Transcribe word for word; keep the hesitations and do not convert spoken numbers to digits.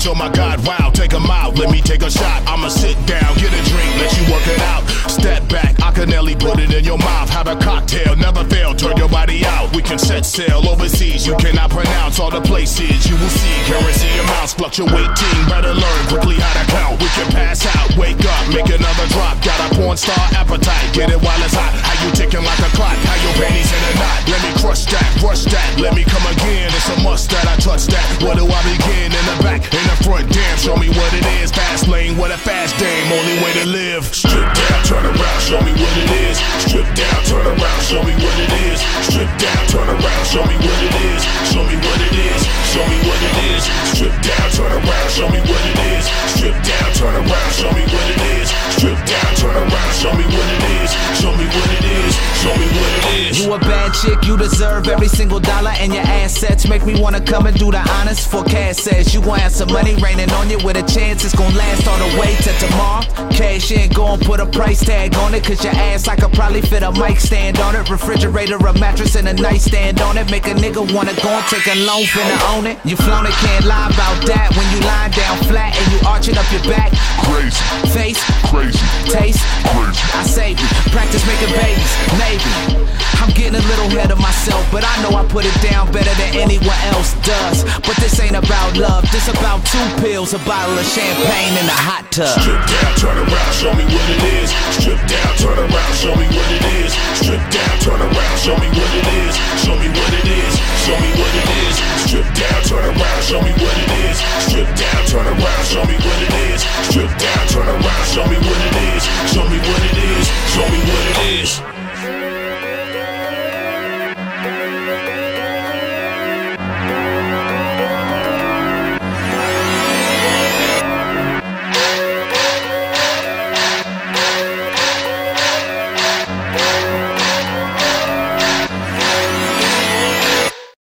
oh my God, wow, take 'em out. Let me take a shot, I'ma sit down, get a drink, let you work it out. Step back, I can nearly put it in your mouth. Have a cocktail, never fail, turn your body out. We can set sail overseas, you cannot pronounce all the places you will see. Currency amounts fluctuating, better learn quickly how to count. We can pass out, wake up, make another drop. Got a porn star appetite, get it while it's hot. How you ticking like a clock, how your panties in a knot. Let me crush that, rush that, let me come again. It's a must that I touch that. Where do I begin? In the back, in the front, damn, show me what it is. Fast lane with a fast dame, only way to live. Strip down, turn around, show me what it is. Strip down, turn around, show me what it is. Strip down, turn around, show me what it is. Show me what it is, show me what it is. Strip down, turn around, show me what it is. Strip down, turn around, show me what it is. Strip down, turn around, show me what it is. Show me what it is, show me what it is. You a bad chick, you deserve every single dollar, and your assets make me wanna come and do the honest. Forecast says you gon' have some money raining on you with a chance it's gon' last all the way to tomorrow. Cash in, go and put a price tag on it, cause your ass I could probably fit a mic stand on it. Refrigerator, a mattress, and a nightstand on it. Make a nigga wanna go and take a loan finna own it. You flown it, can't lie about that. When you lying down flat and you arching up your back. Crazy, face, crazy, taste, crazy. I save you, practice making babies, maybe. I'm getting a little ahead of myself, but I know I put it down better than anyone else does. But this ain't about love, this about two pills, a bottle of champagne, and a hot tub. Strip down, turn around,